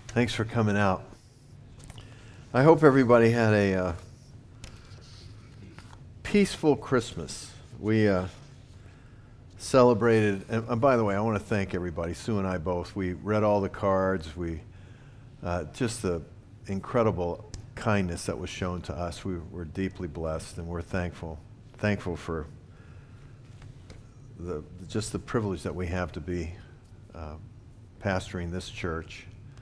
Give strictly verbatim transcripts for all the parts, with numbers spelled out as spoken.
Thanks for coming out. I hope everybody had a uh, peaceful Christmas. We uh, celebrated, and, and by the way, I want to thank everybody. Sue and I both. We read all the cards. We uh, just the incredible kindness that was shown to us. We were deeply blessed, and we're thankful. Thankful for the just the privilege that we have to be uh, pastoring this church.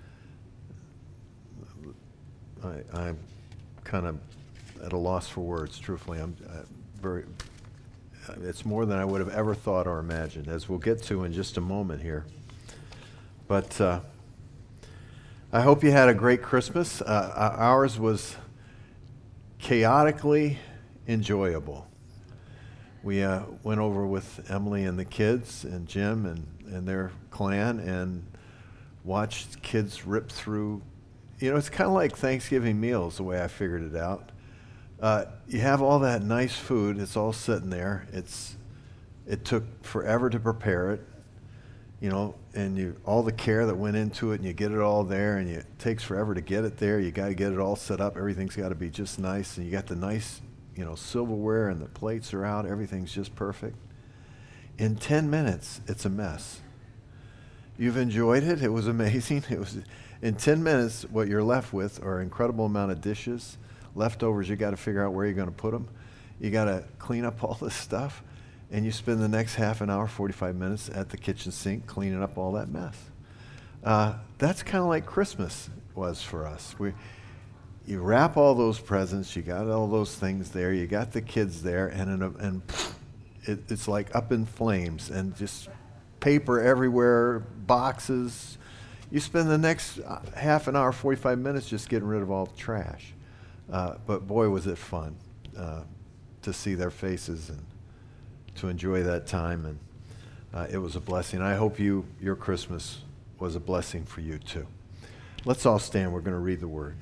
I, I'm kind of at a loss for words, truthfully. I'm uh, very, it's more than I would have ever thought or imagined, as we'll get to in just a moment here. But uh, I hope you had a great Christmas. Uh, ours was chaotically enjoyable. We uh, went over with Emily and the kids and Jim and, and their clan and watched kids rip through. You know, it's kind of like Thanksgiving meals, the way I figured it out. Uh, you have all that nice food. It's all sitting there. It's it took forever to prepare it, you know, and you all the care that went into it, and you get it all there, and you, it takes forever to get it there. You got to get it all set up. Everything's got to be just nice, and you got the nice, you know, silverware, and the plates are out. Everything's just perfect. In ten minutes, it's a mess. You've enjoyed it. It was amazing. It was. In ten minutes, what you're left with are an incredible amount of dishes, leftovers. You got to figure out where you're going to put them. You got to clean up all this stuff, and you spend the next half an hour, forty-five minutes at the kitchen sink cleaning up all that mess. Uh, that's kind of like Christmas was for us. We, you wrap all those presents, you got all those things there, you got the kids there, and in a, and it, it's like up in flames, and just paper everywhere, boxes. You spend the next half an hour, forty-five minutes just getting rid of all the trash. Uh, but boy, was it fun uh, to see their faces and to enjoy that time. And uh, it was a blessing. I hope you your Christmas was a blessing for you too. Let's all stand. We're going to read the Word.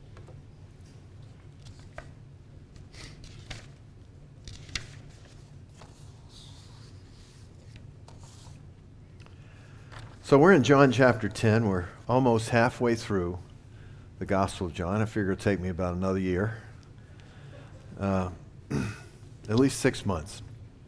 So we're in John chapter ten. We're almost halfway through the Gospel of John. I figure it'll take me about another year, uh, at least six months.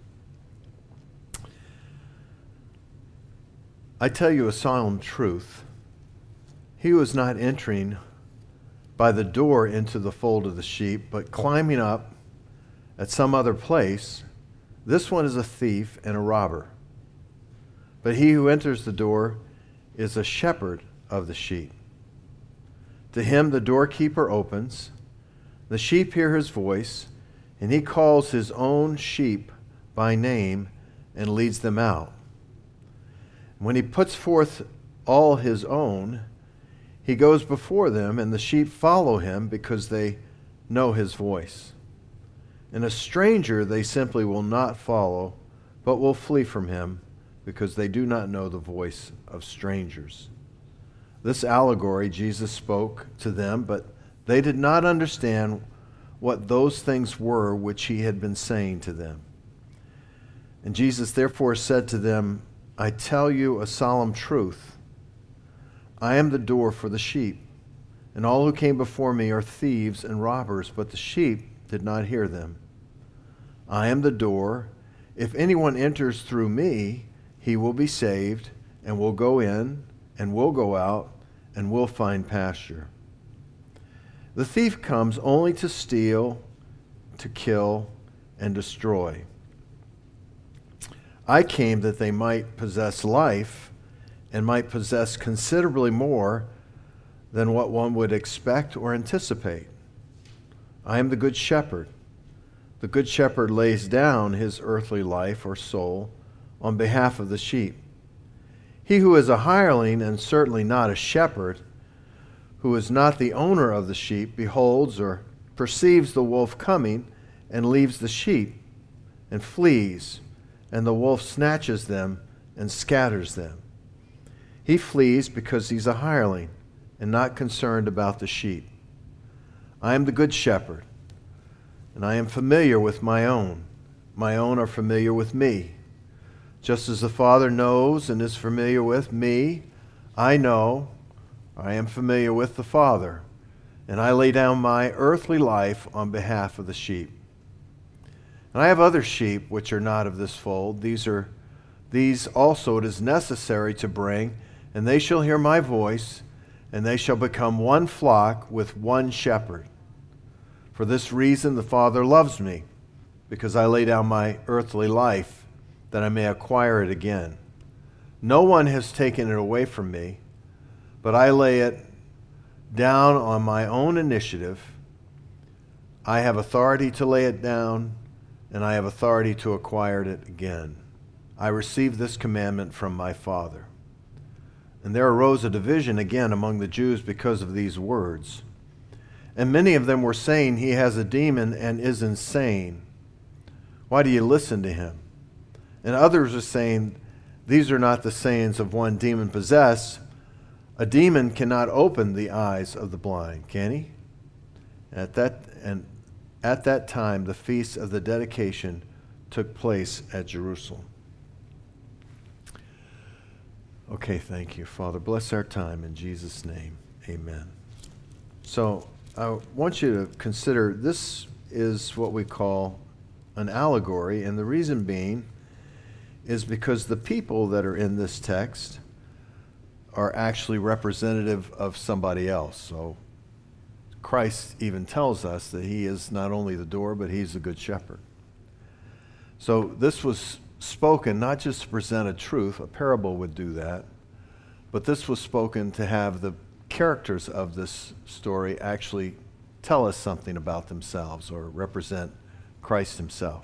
I tell you a solemn truth. He who is not entering by the door into the fold of the sheep, but climbing up at some other place, this one is a thief and a robber. But he who enters the door is a shepherd of the sheep. To him the doorkeeper opens. The sheep hear his voice, and he calls his own sheep by name and leads them out. When he puts forth all his own, he goes before them, and the sheep follow him because they know his voice. And a stranger they simply will not follow, but will flee from him, because they do not know the voice of strangers. This allegory Jesus spoke to them, but they did not understand what those things were which he had been saying to them. And Jesus therefore said to them, I tell you a solemn truth. I am the door for the sheep, and all who came before me are thieves and robbers, but the sheep did not hear them. I am the door. If anyone enters through me, he will be saved, and will go in, and will go out, and will find pasture. The thief comes only to steal, to kill, and destroy. I came that they might possess life, and might possess considerably more than what one would expect or anticipate. I am the good shepherd. The good shepherd lays down his earthly life or soul on behalf of the sheep. He who is a hireling and certainly not a shepherd, who is not the owner of the sheep, beholds or perceives the wolf coming and leaves the sheep and flees, and the wolf snatches them and scatters them. He flees because he's a hireling and not concerned about the sheep. I am the good shepherd, and I am familiar with my own. My own are familiar with me. Just as the Father knows and is familiar with me, I know I am familiar with the Father, and I lay down my earthly life on behalf of the sheep. And I have other sheep which are not of this fold. These are these also it is necessary to bring, and they shall hear my voice, and they shall become one flock with one shepherd. For this reason the Father loves me, because I lay down my earthly life, that I may acquire it again. No one has taken it away from me, but I lay it down on my own initiative. I have authority to lay it down, and I have authority to acquire it again. I received this commandment from my Father. And there arose a division again among the Jews because of these words. And many of them were saying, he has a demon and is insane. Why do you listen to him? And others are saying, these are not the sayings of one demon-possessed. A demon cannot open the eyes of the blind, can he? At that, and at that time, the feast of the dedication took place at Jerusalem. Okay, thank you, Father. Bless our time in Jesus' name. Amen. So I want you to consider this is what we call an allegory, and the reason being is because the people that are in this text are actually representative of somebody else. So Christ even tells us that he is not only the door, but he's the good shepherd. So this was spoken not just to present a truth, a parable would do that, but this was spoken to have the characters of this story actually tell us something about themselves or represent Christ himself.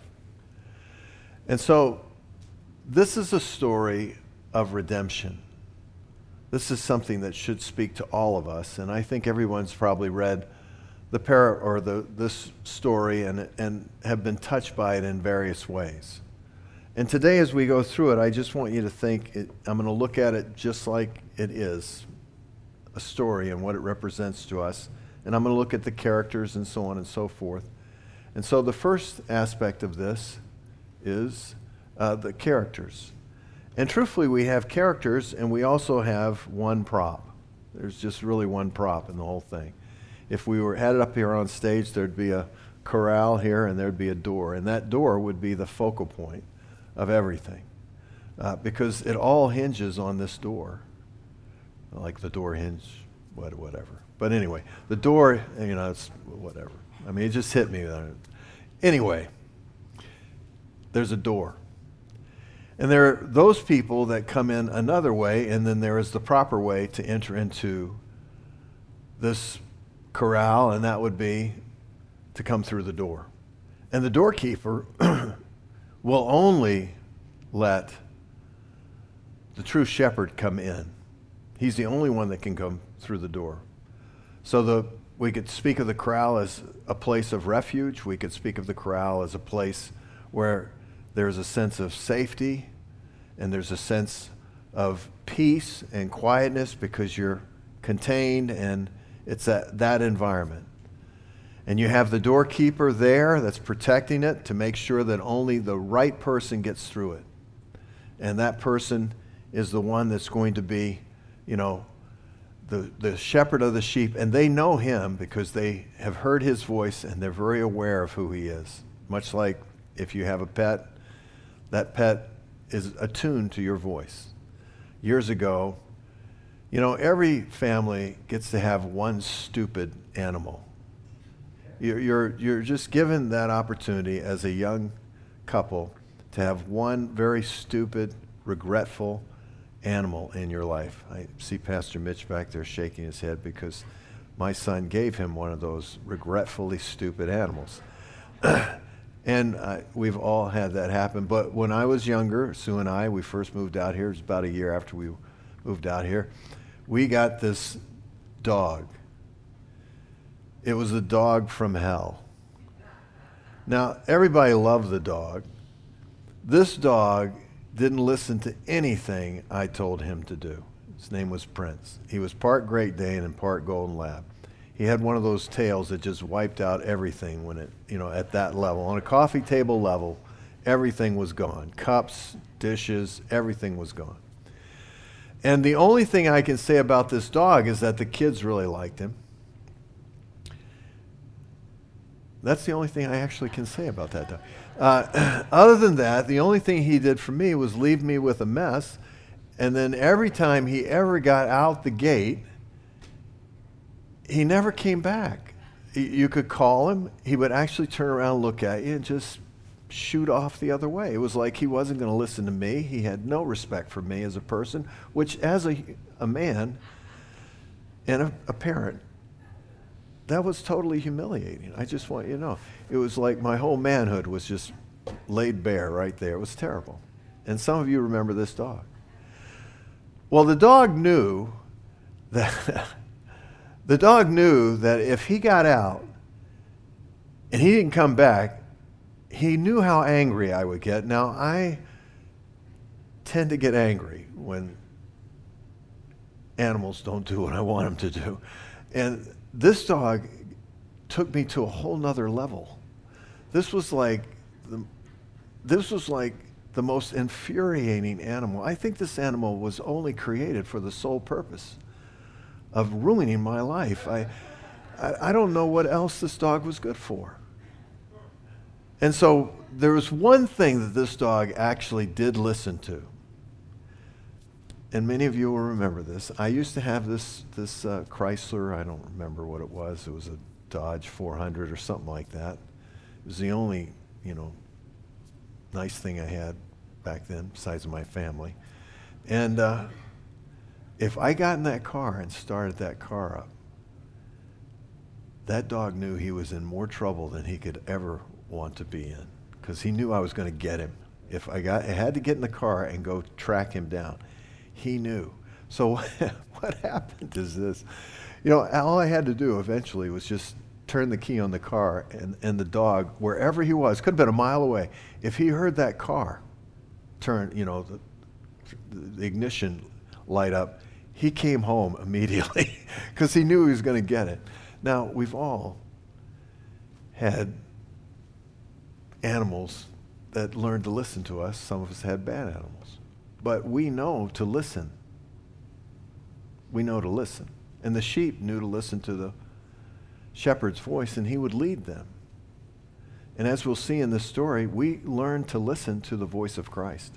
And so this is a story of redemption. This is something that should speak to all of us, and I think everyone's probably read the par or the this story and and have been touched by it in various ways. And today, as we go through it, I just want you to think, it, I'm going to look at it just like it is, a story and what it represents to us. And I'm going to look at the characters and so on and so forth. And so the first aspect of this is uh, the characters. And truthfully, we have characters and we also have one prop. There's just really one prop in the whole thing. If we were had it up here on stage, there'd be a corral here and there'd be a door. And that door would be the focal point of everything, uh, because it all hinges on this door, like the door hinge, what, whatever. But anyway, the door, you know, it's whatever. I mean, it just hit me. Anyway, there's a door. And there are those people that come in another way, and then there is the proper way to enter into this corral, and that would be to come through the door. And the doorkeeper will only let the true shepherd come in. He's the only one that can come through the door. So the we could speak of the corral as a place of refuge. We could speak of the corral as a place where there's a sense of safety and there's a sense of peace and quietness because you're contained, and it's that, that environment. And you have the doorkeeper there that's protecting it to make sure that only the right person gets through it. And that person is the one that's going to be, you know, the, the shepherd of the sheep. And they know him because they have heard his voice and they're very aware of who he is. Much like if you have a pet, that pet is attuned to your voice. Years ago, you know, every family gets to have one stupid animal. You're, you're, you're just given that opportunity as a young couple to have one very stupid, regretful animal in your life. I see Pastor Mitch back there shaking his head because my son gave him one of those regretfully stupid animals. And uh, we've all had that happen. But when I was younger, Sue and I, we first moved out here. It was about a year after we moved out here. We got this dog. It was a dog from hell. Now, everybody loved the dog. This dog didn't listen to anything I told him to do. His name was Prince. He was part Great Dane and part Golden Lab. He had one of those tails that just wiped out everything when it, you know, at that level. On a coffee table level, everything was gone. Cups, dishes, everything was gone. And the only thing I can say about this dog is that the kids really liked him. That's the only thing I actually can say about that dog. Uh, other than that, the only thing he did for me was leave me with a mess. And then every time he ever got out the gate, he never came back. You could call him, he would actually turn around, look at you, and just shoot off the other way. It was like he wasn't going to listen to me. He had no respect for me as a person, which as a, a man and a, a parent, that was totally humiliating. I just want you to know. It was like my whole manhood was just laid bare right there. It was terrible. And some of you remember this dog. Well, the dog knew that the dog knew that if he got out and he didn't come back, he knew how angry I would get. Now, I tend to get angry when animals don't do what I want them to do. And this dog took me to a whole nother level. This was like the, this was like the most infuriating animal. I think this animal was only created for the sole purpose of ruining my life. I, I, I don't know what else this dog was good for. And so there was one thing that this dog actually did listen to. And many of you will remember this. I used to have this, this uh, Chrysler, I don't remember what it was. It was a Dodge four hundred or something like that. It was the only, you know, nice thing I had back then, besides my family. And uh, if I got in that car and started that car up, that dog knew he was in more trouble than he could ever want to be in, because he knew I was going to get him. If I got, I had to get in the car and go track him down. He knew. So what happened is this. You know, all I had to do eventually was just turn the key on the car, and, and the dog, wherever he was, could have been a mile away, if he heard that car turn, you know, the, the ignition light up, he came home immediately because he knew he was going to get it. Now, we've all had animals that learned to listen to us. Some of us had bad animals. But we know to listen. We know to listen. And the sheep knew to listen to the shepherd's voice, and he would lead them. And as we'll see in this story, we learn to listen to the voice of Christ.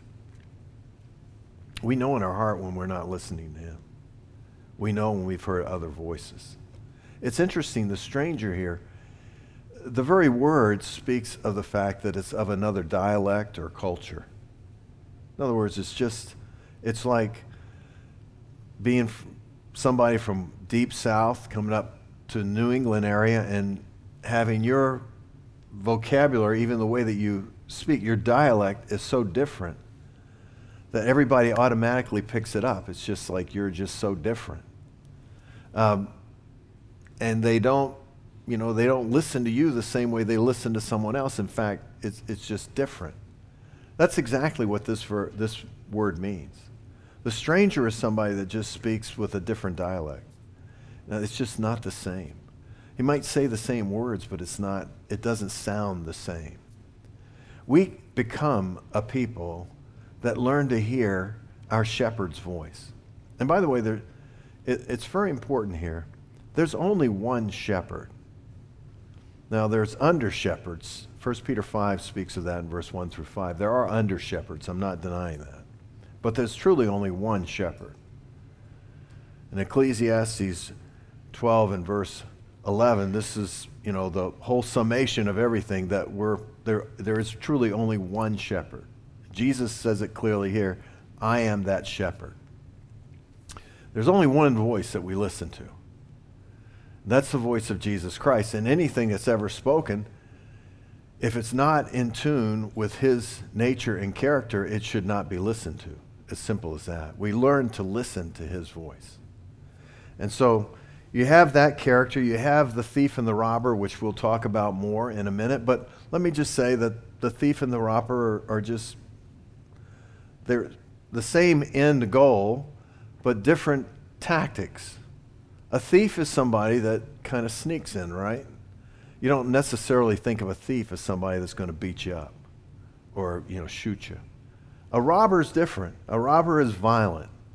We know in our heart when we're not listening to him. We know when we've heard other voices. It's interesting, the stranger here, the very word speaks of the fact that it's of another dialect or culture. In other words, it's just, it's like being f- somebody from deep south coming up to New England area and having your vocabulary, even the way that you speak, your dialect is so different that everybody automatically picks it up. It's just like you're just so different. Um, and they don't, you know, they don't listen to you the same way they listen to someone else. In fact, it's it's just different. That's exactly what this ver- this word means. The stranger is somebody that just speaks with a different dialect. Now, it's just not the same. He might say the same words, but it's not, it doesn't sound the same. We become a people that learn to hear our shepherd's voice. And by the way, there, it, it's very important here. There's only one shepherd. Now, there's under-shepherds. First Peter five speaks of that in verse one through five. There are under-shepherds. I'm not denying that. But there's truly only one shepherd. In Ecclesiastes twelve and verse eleven, this is, you know, the whole summation of everything, that we're there. There is truly only one shepherd. Jesus says it clearly here, I am that shepherd. There's only one voice that we listen to. That's the voice of Jesus Christ. And anything that's ever spoken, if it's not in tune with his nature and character, it should not be listened to. As simple as that. We learn to listen to his voice. And so you have that character. You have the thief and the robber, which we'll talk about more in a minute. But let me just say that the thief and the robber are, are just, they're the same end goal, but different tactics. A thief is somebody that kind of sneaks in, right? You don't necessarily think of a thief as somebody that's going to beat you up or, you know, shoot you. A robber is different. A robber is violent.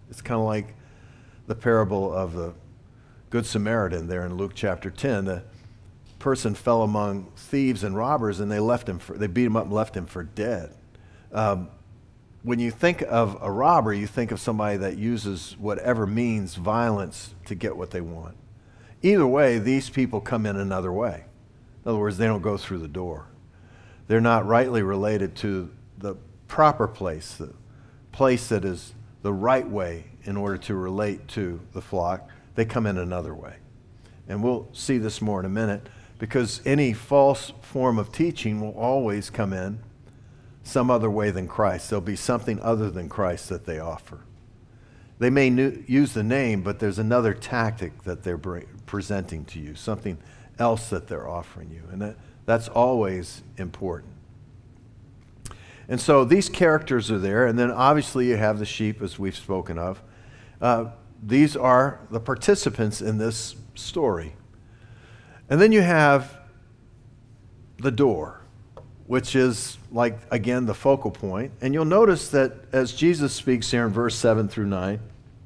It's kind of like the parable of the Good Samaritan there in Luke chapter ten. The person fell among thieves and robbers, and they left him for, they beat him up and left him for dead. Um, when you think of a robber, you think of somebody that uses whatever means violence to get what they want. Either way, these people come in another way. In other words, they don't go through the door. They're not rightly related to the proper place, the place that is the right way in order to relate to the flock. They come in another way. And we'll see this more in a minute, because any false form of teaching will always come in some other way than Christ. There'll be something other than Christ that they offer. They may nu- use the name, but there's another tactic that they're bring, presenting to you, something else that they're offering you. And that, that's always important. And so these characters are there, and then obviously you have the sheep, as we've spoken of. Uh, these are the participants in this story. And then you have the door, which is, like, again, the focal point. And you'll notice that as Jesus speaks here in verse seven through nine,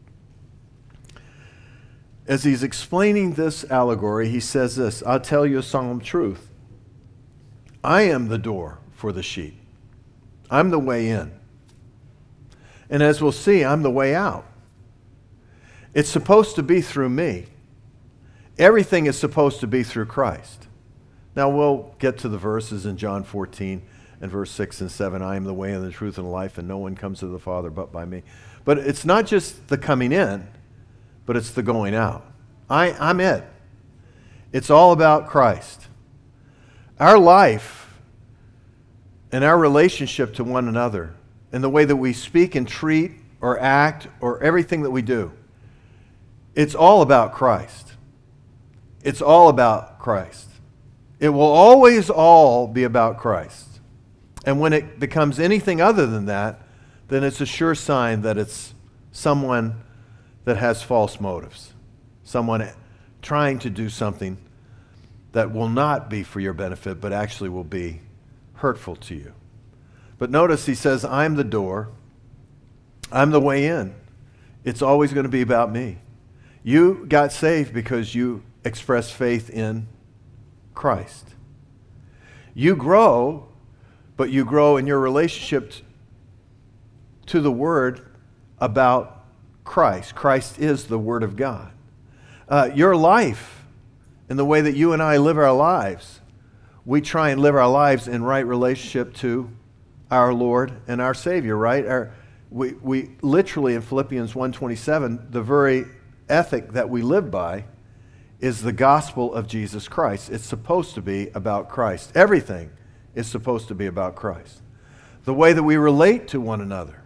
as he's explaining this allegory, he says this, "I'll tell you a solemn truth. I am the door for the sheep. I'm the way in. And as we'll see, I'm the way out. It's supposed to be through me. Everything is supposed to be through Christ." Now we'll get to the verses in John fourteen and verse six and seven. "I am the way and the truth and the life, and no one comes to the Father but by me." But it's not just the coming in, but it's the going out. I, I'm it. It's all about Christ. Our life and our relationship to one another and the way that we speak and treat or act or everything that we do, it's all about Christ. It's all about Christ. It will always all be about Christ. And when it becomes anything other than that, then it's a sure sign that it's someone that has false motives. Someone trying to do something that will not be for your benefit, but actually will be hurtful to you. But notice he says, I'm the door. I'm the way in. It's always going to be about me. You got saved because you expressed faith in Christ. You grow, but you grow in your relationship t- to the Word about Christ. Christ is the Word of God. Uh, your life and the way that you and I live our lives, we try and live our lives in right relationship to our Lord and our Savior, right? Our, we, we literally in Philippians one twenty-seven, the very ethic that we live by is the gospel of Jesus Christ. It's supposed to be about Christ. Everything is supposed to be about Christ. The way that we relate to one another.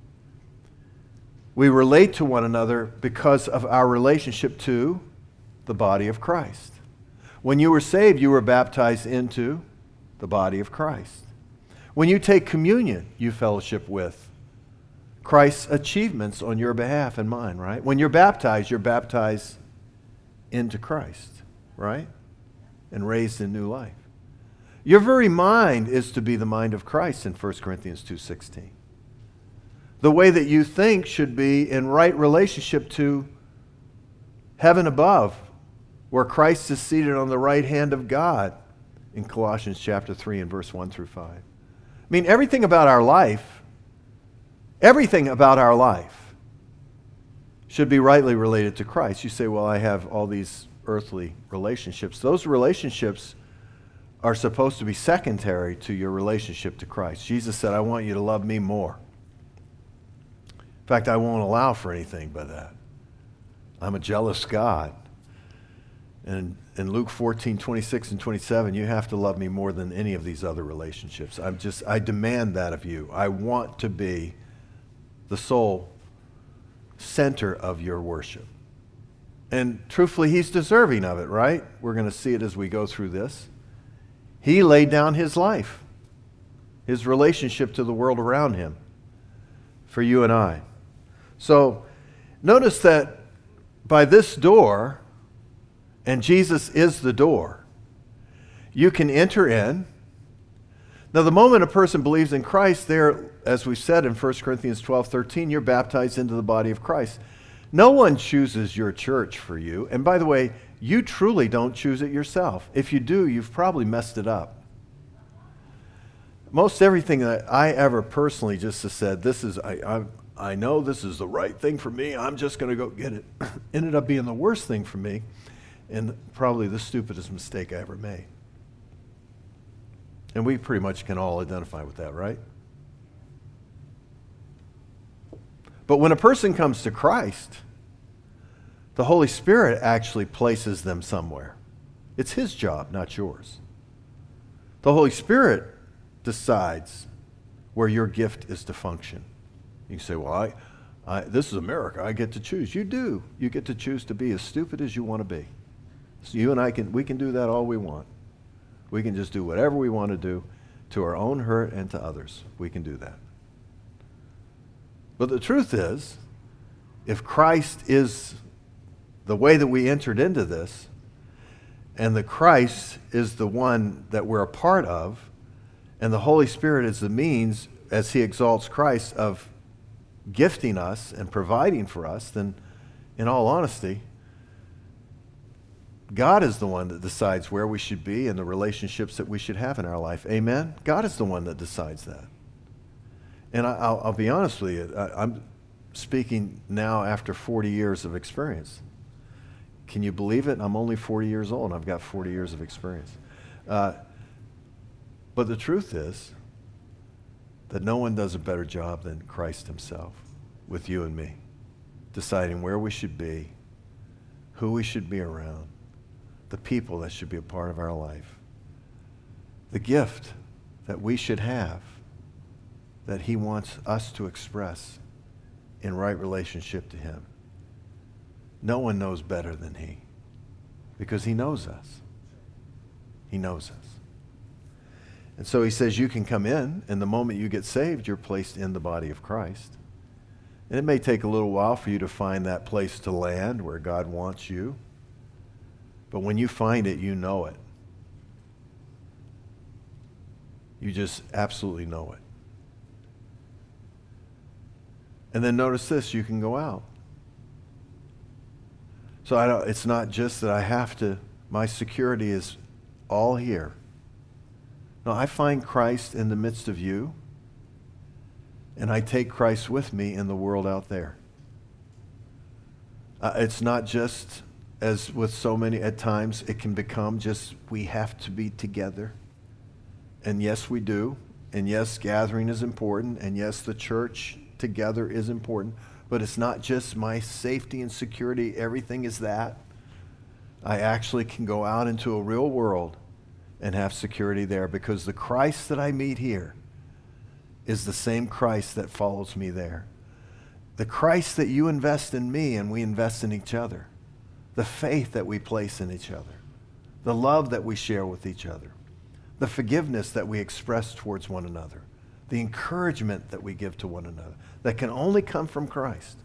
We relate to one another because of our relationship to the body of Christ. When you were saved, you were baptized into the body of Christ. When you take communion, you fellowship with Christ's achievements on your behalf and mine, right? When you're baptized, you're baptized into Christ, right? And raised in new life. Your very mind is to be the mind of Christ in First Corinthians two sixteen. The way that you think should be in right relationship to heaven above, where Christ is seated on the right hand of God in Colossians chapter three and verse one through five. I mean, everything about our life, everything about our life should be rightly related to Christ. You say, well, I have all these earthly relationships. Those relationships are supposed to be secondary to your relationship to Christ. Jesus said, I want you to love me more. In fact, I won't allow for anything but that. I'm a jealous God. And in Luke fourteen, twenty-six and twenty-seven, you have to love me more than any of these other relationships. I'm just, I demand that of you. I want to be the sole center of your worship. And truthfully, he's deserving of it, right? We're going to see it as we go through this. He laid down his life, his relationship to the world around him for you and I. So notice that by this door, and Jesus is the door, you can enter in. Now, the moment a person believes in Christ, they're as we said in First Corinthians twelve thirteen, you're baptized into the body of Christ. No one chooses your church for you. And by the way, you truly don't choose it yourself. If you do, you've probably messed it up. Most everything that I ever personally just have said, this is, I, I, I know this is the right thing for me, I'm just going to go get it, ended up being the worst thing for me and probably the stupidest mistake I ever made. And we pretty much can all identify with that, right? But when a person comes to Christ, the Holy Spirit actually places them somewhere. It's His job, not yours. The Holy Spirit decides where your gift is to function. You can say, well, I, I, this is America. I get to choose. You do. You get to choose to be as stupid as you want to be. So you and I can, we can do that all we want. We can just do whatever we want to do to our own hurt and to others. We can do that. But the truth is, if Christ is the way that we entered into this, and the Christ is the one that we're a part of, and the Holy Spirit is the means, as He exalts Christ, of gifting us and providing for us, then in all honesty, God is the one that decides where we should be and the relationships that we should have in our life. Amen? God is the one that decides that. And I, I'll, I'll be honest with you, I, I'm speaking now after forty years of experience. Can you believe it? I'm only forty years old and I've got forty years of experience. Uh, but the truth is that no one does a better job than Christ Himself with you and me, deciding where we should be, who we should be around, the people that should be a part of our life, the gift that we should have that He wants us to express in right relationship to Him. No one knows better than He, because He knows us. He knows us. And so He says you can come in, and the moment you get saved, you're placed in the body of Christ. And it may take a little while for you to find that place to land where God wants you. But when you find it, you know it. You just absolutely know it. And then notice this, you can go out. So I don't, it's not just that I have to, my security is all here. No, I find Christ in the midst of you, and I take Christ with me in the world out there. Uh, it's not just, as with so many at times, it can become just we have to be together. And yes, we do. And yes, gathering is important. And yes, the church together is important. But it's not just my safety and security. Everything is that. I actually can go out into a real world and have security there, because the Christ that I meet here is the same Christ that follows me there. The Christ that you invest in me and we invest in each other. The faith that we place in each other. The love that we share with each other. The forgiveness that we express towards one another. The encouragement that we give to one another. That can only come from Christ.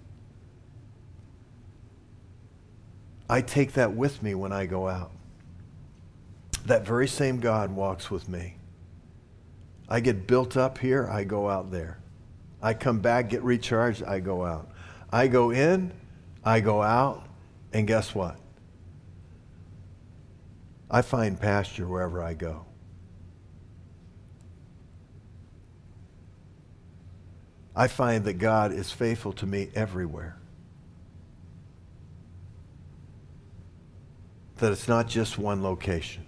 I take that with me when I go out. That very same God walks with me. I get built up here, I go out there. I come back, get recharged, I go out. I go in, I go out, and guess what? I find pasture wherever I go. I find that God is faithful to me everywhere. That it's not just one location,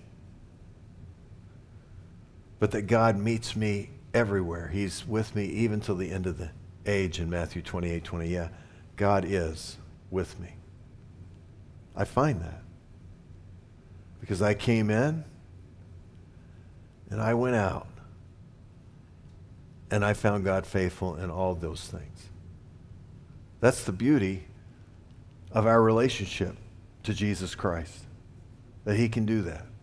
but that God meets me everywhere. He's with me even till the end of the age in Matthew twenty-eight twenty. Yeah, God is with me. I find that. Because I came in and I went out and I found God faithful in all those things. That's the beauty of our relationship to Jesus Christ. That He can do that.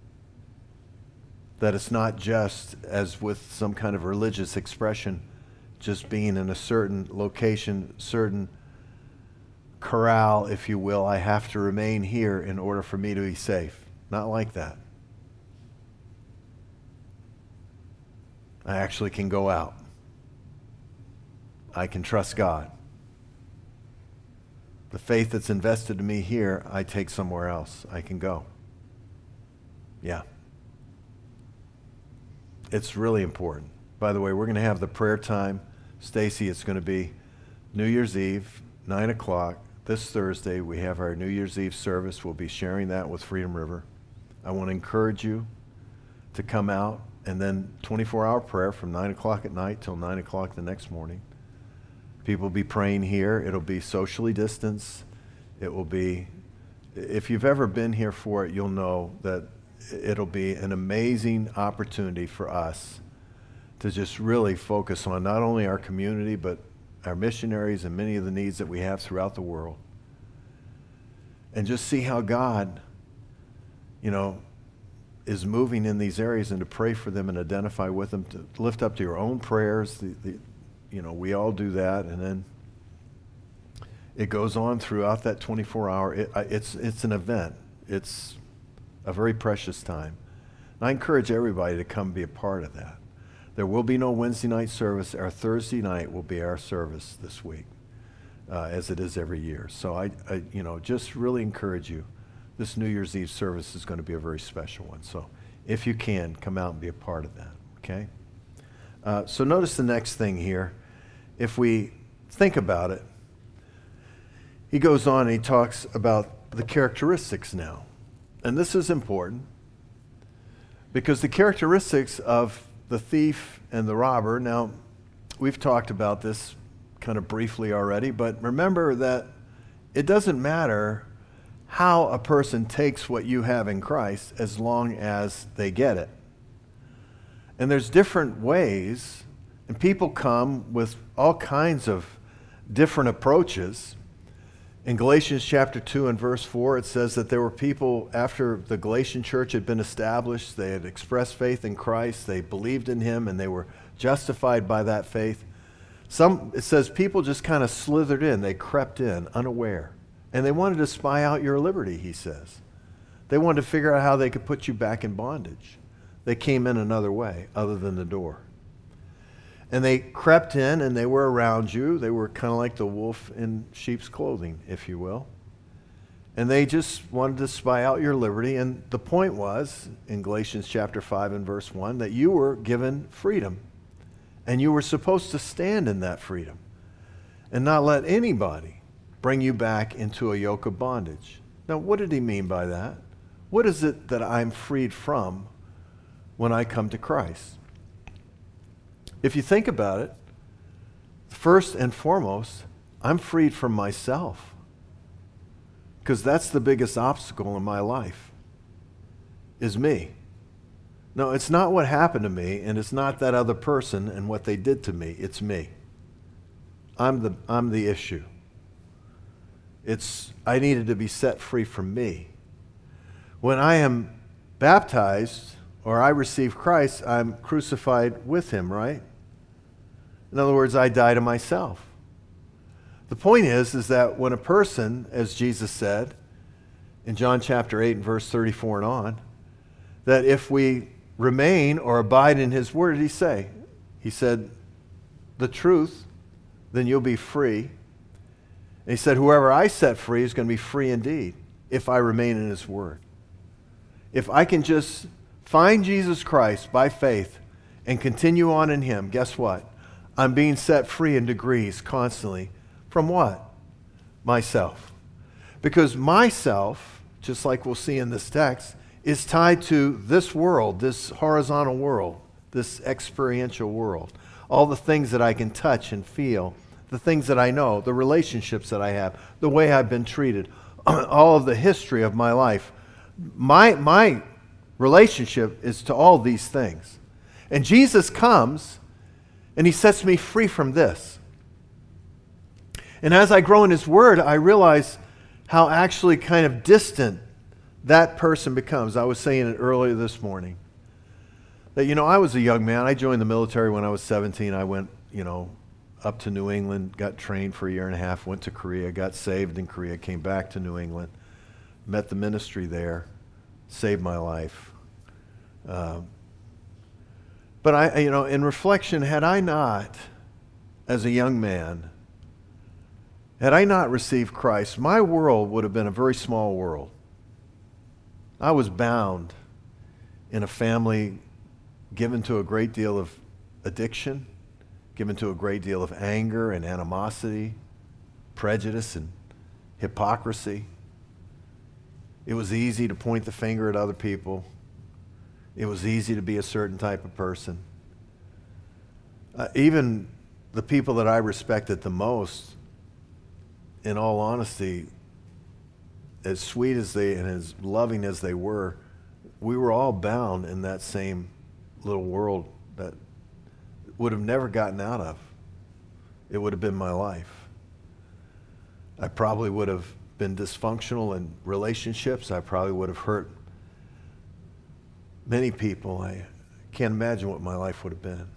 That it's not just, as with some kind of religious expression, just being in a certain location, certain corral, if you will. I have to remain here in order for me to be safe. Not like that. I actually can go out. I can trust God. The faith that's invested in me here, I take somewhere else. I can go. Yeah. It's really important. By the way, we're going to have the prayer time. Stacy, it's going to be New Year's Eve, nine o'clock. This Thursday, we have our New Year's Eve service. We'll be sharing that with Freedom River. I want to encourage you to come out, and then twenty-four hour prayer from nine o'clock at night till nine o'clock the next morning. People will be praying here. It'll be socially distanced. It will be, if you've ever been here for it, you'll know that it'll be an amazing opportunity for us to just really focus on not only our community, but our missionaries and many of the needs that we have throughout the world. And just see how God, you know, is moving in these areas, and to pray for them and identify with them, to lift up to your own prayers. The, the, you know, we all do that, and then it goes on throughout that twenty-four hour. It, it's, it's an event. It's a very precious time. And I encourage everybody to come be a part of that. There will be no Wednesday night service. Our Thursday night will be our service this week, uh, as it is every year. So I, I, you know, just really encourage you. This New Year's Eve service is going to be a very special one. So if you can, come out and be a part of that, okay? Uh, so notice the next thing here. If we think about it, he goes on and he talks about the characteristics now. And this is important because the characteristics of the thief and the robber, now we've talked about this kind of briefly already, but remember that it doesn't matter how a person takes what you have in Christ as long as they get it. And there's different ways, and people come with all kinds of different approaches. In Galatians chapter two and verse four, it says that there were people after the Galatian church had been established, they had expressed faith in Christ, they believed in him, and they were justified by that faith. Some, it says people just kind of slithered in, they crept in unaware. And they wanted to spy out your liberty, he says. They wanted to figure out how they could put you back in bondage. They came in another way other than the door. And they crept in and they were around you. They were kind of like the wolf in sheep's clothing, if you will. And they just wanted to spy out your liberty. And the point was, in Galatians chapter five and verse one, that you were given freedom. And you were supposed to stand in that freedom and not let anybody bring you back into a yoke of bondage. Now, what did he mean by that? What is it that I'm freed from when I come to Christ? If you think about it, first and foremost, I'm freed from myself, because that's the biggest obstacle in my life, is me. No, it's not what happened to me, and it's not that other person and what they did to me. It's me. I'm the, I'm the issue. It's, I needed to be set free from me. When I am baptized or I receive Christ, I'm crucified with him, right? In other words, I die to myself. The point is, is that when a person, as Jesus said in John chapter eight and verse thirty-four and on, that if we remain or abide in his word, what did he say? He said, the truth, then you'll be free. And he said, whoever I set free is going to be free indeed if I remain in his word. If I can just find Jesus Christ by faith and continue on in him, guess what? I'm being set free in degrees constantly. From what? Myself. Because myself, just like we'll see in this text, is tied to this world, this horizontal world, this experiential world. All the things that I can touch and feel, the things that I know, the relationships that I have, the way I've been treated, all of the history of my life. My, my relationship is to all these things. And Jesus comes and he sets me free from this. And as I grow in his word, I realize how actually kind of distant that person becomes. I was saying it earlier this morning. That, you know, I was a young man. I joined the military when I was seventeen. I went, you know, up to New England, got trained for a year and a half, went to Korea, got saved in Korea, came back to New England, met the ministry there, saved my life. Um, but I, you know, in reflection, had I not as a young man, had I not received Christ, my world would have been a very small world. I was bound in a family given to a great deal of addiction, given to a great deal of anger and animosity, prejudice and hypocrisy. It was easy to point the finger at other people. It was easy to be a certain type of person. Uh, even the people that I respected the most, in all honesty, as sweet as they and as loving as they were, we were all bound in that same little world that would have never gotten out of. It would have been my life. I probably would have been dysfunctional in relationships. I probably would have hurt many people. I can't imagine what my life would have been.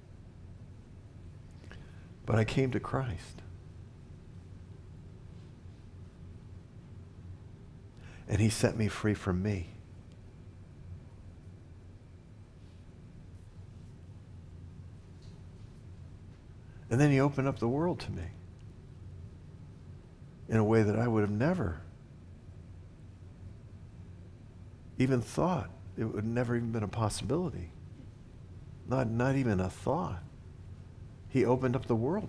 But I came to Christ. And he set me free from me. And then he opened up the world to me in a way that I would have never even thought. It would have never even been a possibility. Not, not even a thought. He opened up the world.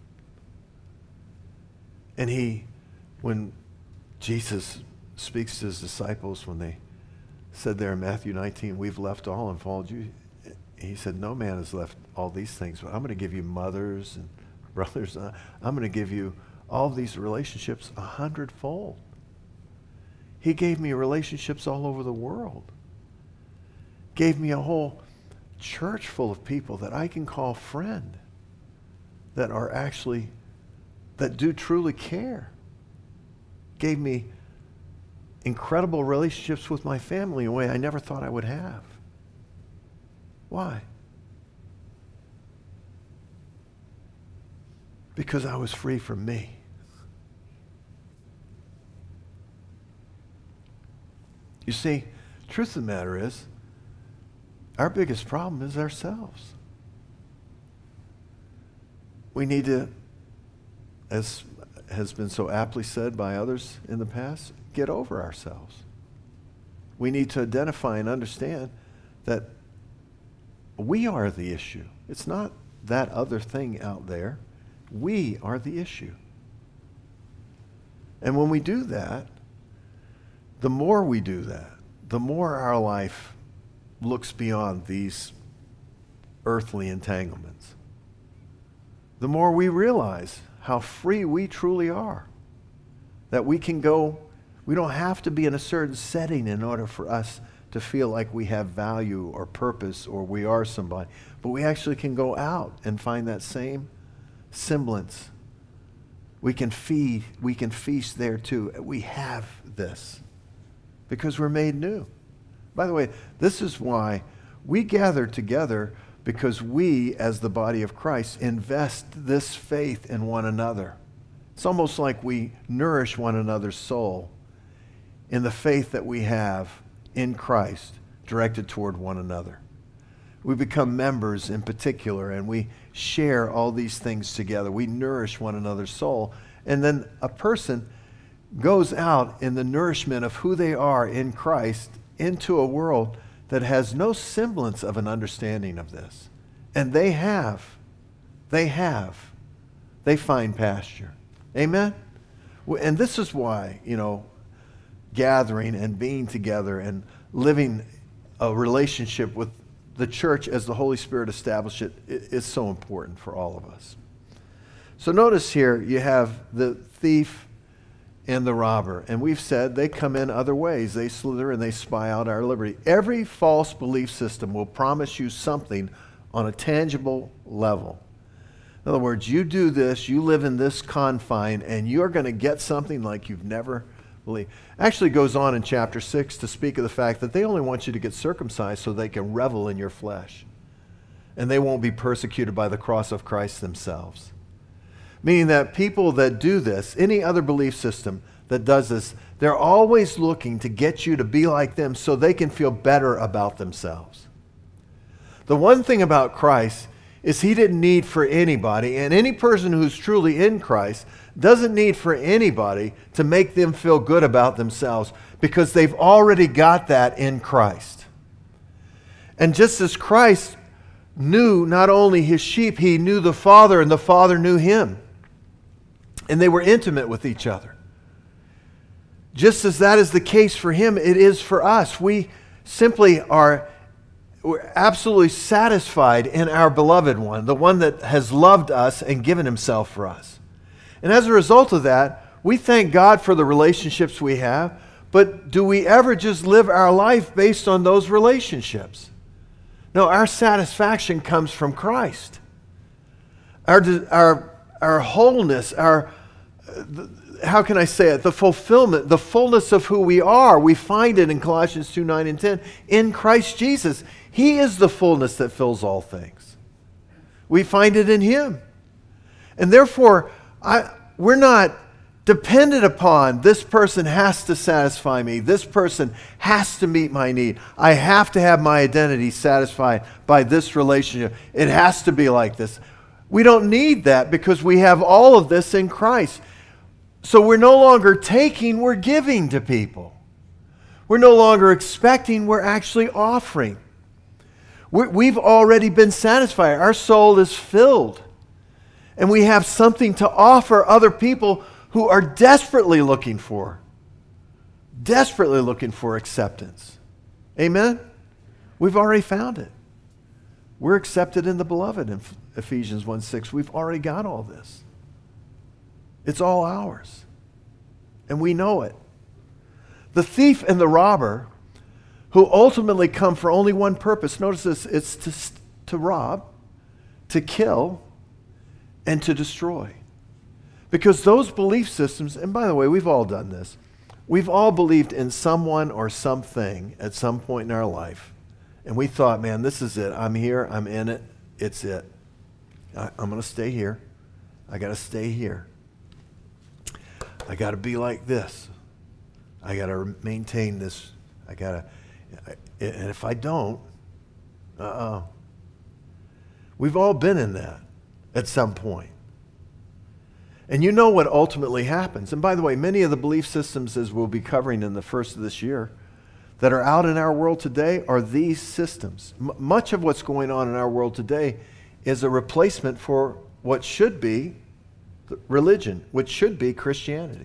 And he, when Jesus speaks to his disciples, when they said there in Matthew nineteen, we've left all and followed you, he said, no man has left all these things, but I'm going to give you mothers and brothers. I'm going to give you all these relationships a hundredfold. He gave me relationships all over the world. Gave me a whole church full of people that I can call friend, that are actually, that do truly care. Gave me incredible relationships with my family in a way I never thought I would have. Why? Because I was free from me. You see, truth of the matter is, our biggest problem is ourselves. We need to, as has been so aptly said by others in the past, get over ourselves. We need to identify and understand that we are the issue. It's not that other thing out there. We are the issue. And when we do that, the more we do that, the more our life looks beyond these earthly entanglements. The more we realize how free we truly are. That we can go, we don't have to be in a certain setting in order for us to feel like we have value or purpose or we are somebody. But we actually can go out and find that same semblance. We can feed, we can feast there too. We have this because we're made new. By the way, this is why we gather together, because we, as the body of Christ, invest this faith in one another. It's almost like we nourish one another's soul in the faith that we have in Christ directed toward one another. We become members in particular, and we share all these things together. We nourish one another's soul. And then a person goes out in the nourishment of who they are in Christ into a world that has no semblance of an understanding of this. And they have, they have, they find pasture. Amen? And this is why, you know, gathering and being together and living a relationship with the church as the Holy Spirit established it is so important for all of us. So notice here you have the thief and the robber. And we've said they come in other ways. They slither and they spy out our liberty. Every false belief system will promise you something on a tangible level. In other words, you do this, you live in this confine, and you're going to get something like you've never believed. Actually goes on in chapter six to speak of the fact that they only want you to get circumcised so they can revel in your flesh. And they won't be persecuted by the cross of Christ themselves. Meaning that people that do this, any other belief system that does this, they're always looking to get you to be like them so they can feel better about themselves. The one thing about Christ is he didn't need for anybody, and any person who's truly in Christ doesn't need for anybody to make them feel good about themselves, because they've already got that in Christ. And just as Christ knew not only his sheep, he knew the Father, and the Father knew him. And they were intimate with each other. Just as that is the case for him, it is for us. We simply are we're absolutely satisfied in our beloved one, the one that has loved us and given himself for us. And as a result of that, we thank God for the relationships we have, but do we ever just live our life based on those relationships? No, our satisfaction comes from Christ. Our, our, our wholeness, our, how can I say it? The fulfillment, the fullness of who we are, we find it in Colossians two, nine and ten, in Christ Jesus. He is the fullness that fills all things. We find it in him. And therefore, I, we're not dependent upon this person has to satisfy me. This person has to meet my need. I have to have my identity satisfied by this relationship. It has to be like this. We don't need that because we have all of this in Christ. So we're no longer taking, we're giving to people. We're no longer expecting, we're actually offering. We're, we've already been satisfied. Our soul is filled. And we have something to offer other people who are desperately looking for, desperately looking for acceptance. Amen? We've already found it. We're accepted in the beloved in Ephesians one six. We've already got all this. It's all ours. And we know it. The thief and the robber, who ultimately come for only one purpose, notice this, it's to, to rob, to kill, and to destroy. Because those belief systems, and by the way, we've all done this. We've all believed in someone or something at some point in our life. And we thought, man, this is it. I'm here. I'm in it. It's it. I, I'm going to stay here. I got to stay here. I got to be like this. I got to maintain this. I got to, and if I don't, uh-oh. We've all been in that at some point. And you know what ultimately happens. And by the way, many of the belief systems, as we'll be covering in the first of this year, that are out in our world today are these systems. M- much of what's going on in our world today is a replacement for what should be religion, which should be Christianity.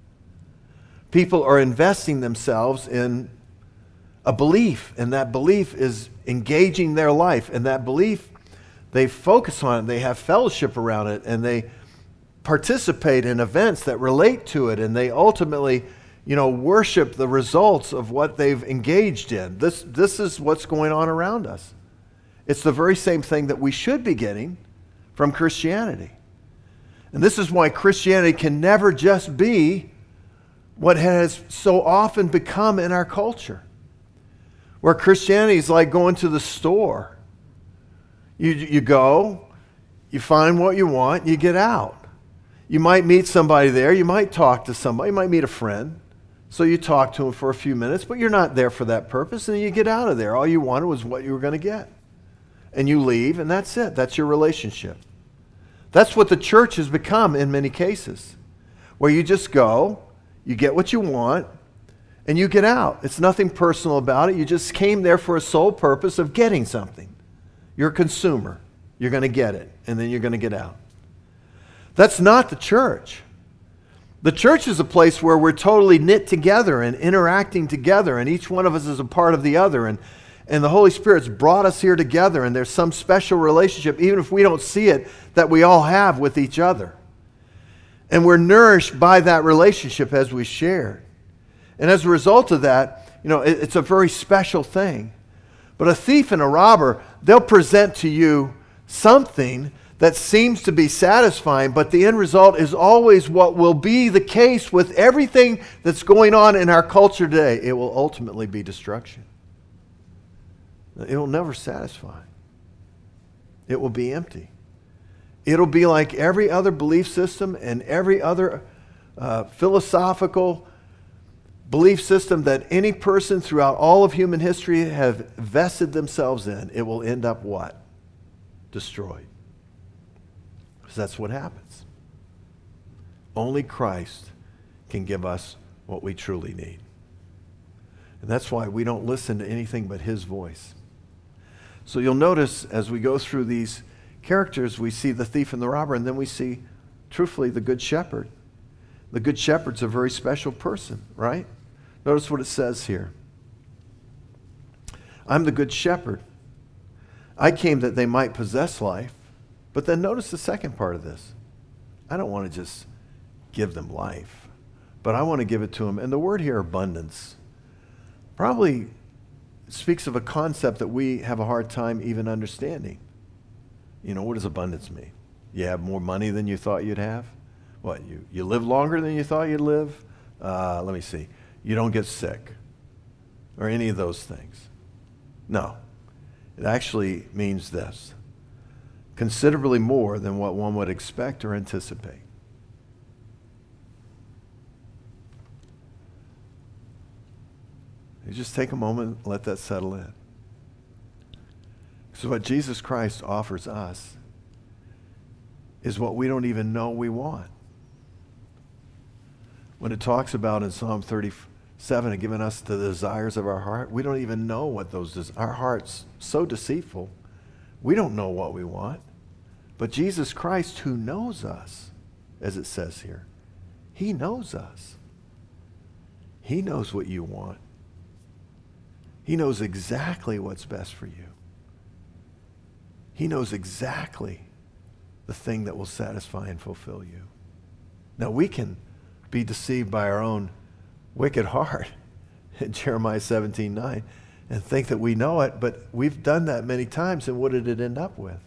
People are investing themselves in a belief, and that belief is engaging their life, and that belief, they focus on it, they have fellowship around it, and they participate in events that relate to it, and they ultimately, you know, worship the results of what they've engaged in. This, this is what's going on around us. It's the very same thing that we should be getting from Christianity. And this is why Christianity can never just be what has so often become in our culture, where Christianity is like going to the store. You, you go, you find what you want, you get out. You might meet somebody there. You might talk to somebody. You might meet a friend. So you talk to them for a few minutes, but you're not there for that purpose, and then you get out of there. All you wanted was what you were going to get. And you leave, and that's it. That's your relationship. That's what the church has become in many cases, where you just go, you get what you want, and you get out. It's nothing personal about it. You just came there for a sole purpose of getting something. You're a consumer. You're going to get it, and then you're going to get out. That's not the church. The church is a place where we're totally knit together and interacting together, and each one of us is a part of the other, and, and the Holy Spirit's brought us here together, and there's some special relationship, even if we don't see it, that we all have with each other. And we're nourished by that relationship as we share. And as a result of that, you know, it, it's a very special thing. But a thief and a robber, they'll present to you something that seems to be satisfying, but the end result is always what will be the case with everything that's going on in our culture today. It will ultimately be destruction. It will never satisfy. It will be empty. It'll be like every other belief system and every other uh, philosophical belief system that any person throughout all of human history have vested themselves in. It will end up what? destroyed. Because that's what happens. Only Christ can give us what we truly need. And that's why we don't listen to anything but his voice. So you'll notice as we go through these characters, we see the thief and the robber, and then we see, truthfully, the good shepherd. The good shepherd's a very special person, right? Notice what it says here. I'm the good shepherd. I came that they might possess life. But then notice the second part of this. I don't want to just give them life, but I want to give it to them. And the word here, abundance, probably speaks of a concept that we have a hard time even understanding. You know, what does abundance mean? You have more money than you thought you'd have? What, you, you live longer than you thought you'd live? Uh, let me see. You don't get sick or any of those things. No. It actually means this. Considerably more than what one would expect or anticipate. You just take a moment and let that settle in. So what Jesus Christ offers us is what we don't even know we want. When it talks about in Psalm thirty-seven and giving us the desires of our heart, we don't even know what those desires. Our heart's so deceitful, we don't know what we want. But Jesus Christ, who knows us, as it says here, he knows us. He knows what you want. He knows exactly what's best for you. He knows exactly the thing that will satisfy and fulfill you. Now, we can be deceived by our own wicked heart in Jeremiah seventeen nine and think that we know it, but we've done that many times, and what did it end up with?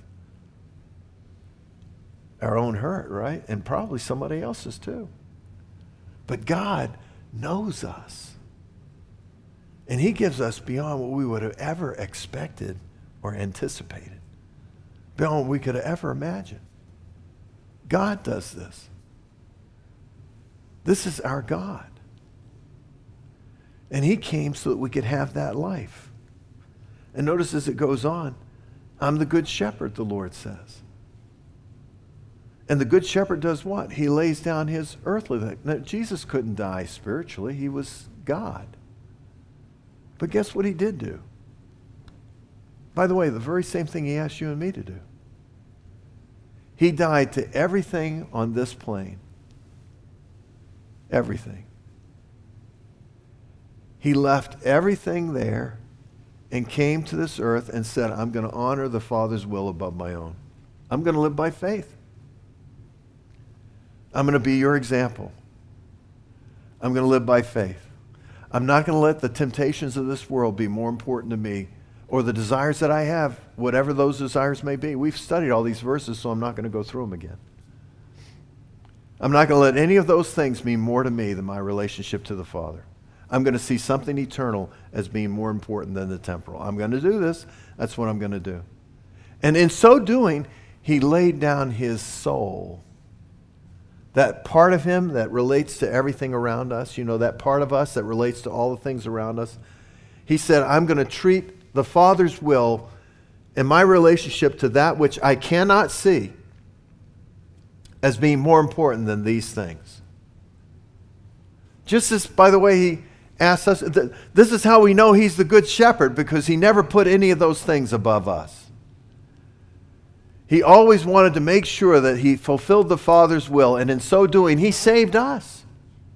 Our own hurt, right? And probably somebody else's too. But God knows us. And he gives us beyond what we would have ever expected or anticipated. Beyond what we could have ever imagined. God does this. This is our God. And he came so that we could have that life. And notice as it goes on, I'm the good shepherd, the Lord says. And the good shepherd does what? He lays down his earthly life. Now, Jesus couldn't die spiritually. He was God. But guess what he did do? By the way, the very same thing he asked you and me to do. He died to everything on this plane. Everything. He left everything there and came to this earth and said, I'm going to honor the Father's will above my own. I'm going to live by faith. I'm going to be your example. I'm going to live by faith. I'm not going to let the temptations of this world be more important to me, or the desires that I have, whatever those desires may be. We've studied all these verses, so I'm not going to go through them again. I'm not going to let any of those things mean more to me than my relationship to the Father. I'm going to see something eternal as being more important than the temporal. I'm going to do this. That's what I'm going to do. And in so doing, he laid down his soul. That part of him that relates to everything around us, you know, that part of us that relates to all the things around us. He said, I'm going to treat the Father's will and my relationship to that which I cannot see as being more important than these things. Just as, by the way, he asked us, this is how we know he's the good shepherd, because he never put any of those things above us. He always wanted to make sure that he fulfilled the Father's will, and in so doing, he saved us.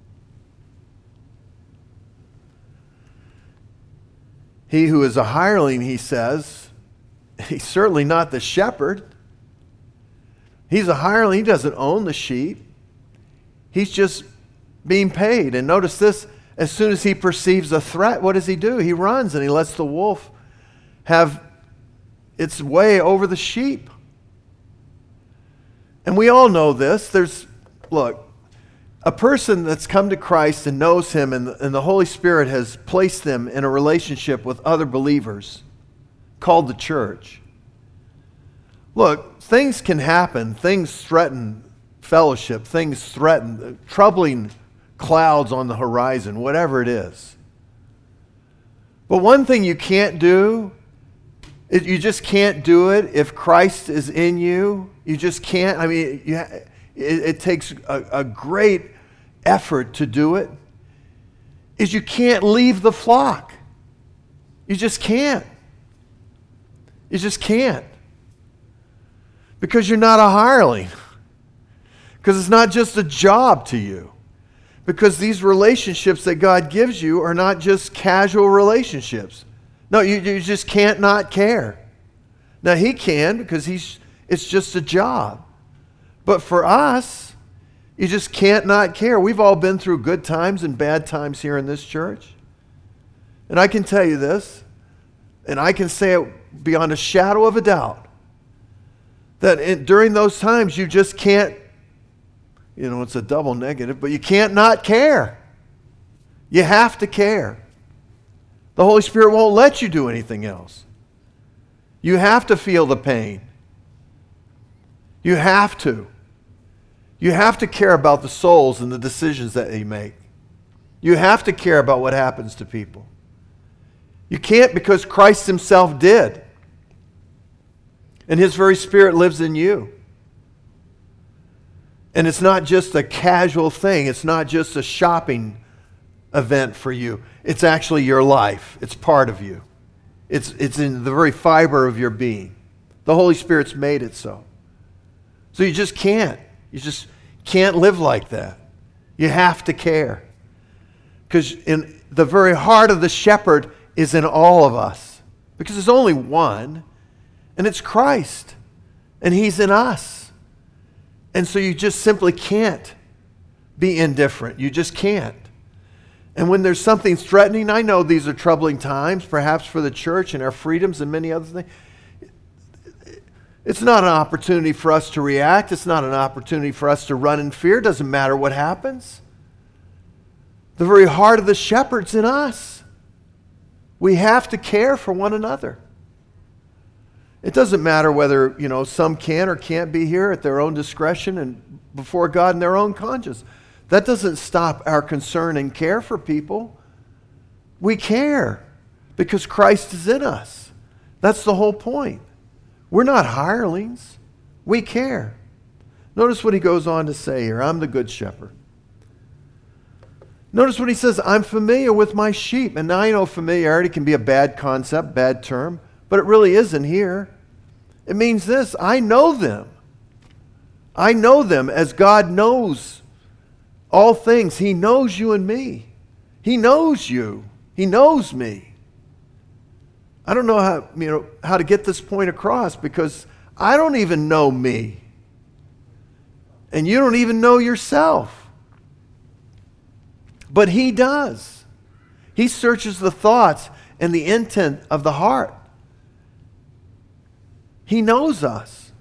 He who is a hireling, he says, he's certainly not the shepherd. He's a hireling. He doesn't own the sheep. He's just being paid. And notice this, as soon as he perceives a threat, what does he do? He runs and he lets the wolf have its way over the sheep. And we all know this. There's, look, a person that's come to Christ and knows him, and the, and the Holy Spirit has placed them in a relationship with other believers called the church. Look, things can happen. Things threaten fellowship. Things threaten troubling clouds on the horizon, whatever it is. But one thing you can't do It, you just can't do it if Christ is in you. You just can't. I mean, you, it, it takes a, a great effort to do it. Is you can't leave the flock. You just can't. You just can't. Because you're not a hireling. Because it's not just a job to you. Because these relationships that God gives you are not just casual relationships. No, you, you just can't not care. Now, He can because he's, it's just a job. But for us, you just can't not care. We've all been through good times and bad times here in this church. And I can tell you this, and I can say it beyond a shadow of a doubt, that in, during those times you just can't, you know, it's a double negative, but you can't not care. You have to care. The Holy Spirit won't let you do anything else. You have to feel the pain. You have to. You have to care about the souls and the decisions that they make. You have to care about what happens to people. You can't because Christ Himself did. And His very Spirit lives in you. And it's not just a casual thing. It's not just a shopping event for you. It's actually your life. It's part of you. It's, it's in the very fiber of your being. The Holy Spirit's made it so. So you just can't. You just can't live like that. You have to care. Because in the very heart of the shepherd is in all of us. Because there's only one, and it's Christ. And He's in us. And so you just simply can't be indifferent. You just can't. And when there's something threatening, I know these are troubling times, perhaps for the church and our freedoms and many other things. It's not an opportunity for us to react. It's not an opportunity for us to run in fear. It doesn't matter what happens. The very heart of the shepherd's in us. We have to care for one another. It doesn't matter whether, you know, some can or can't be here at their own discretion and before God in their own conscience. That doesn't stop our concern and care for people. We care because Christ is in us. That's the whole point. We're not hirelings. We care. Notice what he goes on to say here. I'm the good shepherd. Notice what he says. I'm familiar with my sheep. And now I know familiarity can be a bad concept, bad term, but it really isn't here. It means this. I know them. I know them as God knows all things. He knows you and me. He knows you. He knows me. I don't know how, you know, how to get this point across because I don't even know me. And you don't even know yourself. But He does. He searches the thoughts and the intent of the heart. He knows us.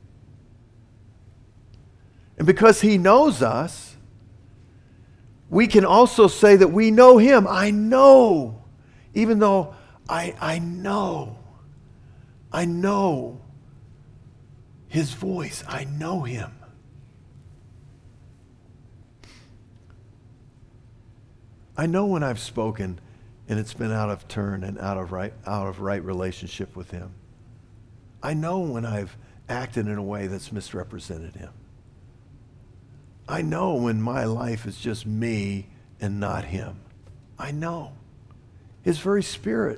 And because He knows us, we can also say that we know Him. I know. Even though I, I know. I know His voice. I know Him. I know when I've spoken and it's been out of turn and out of right, out of right relationship with Him. I know when I've acted in a way that's misrepresented Him. I know when my life is just me and not Him. I know. His very Spirit.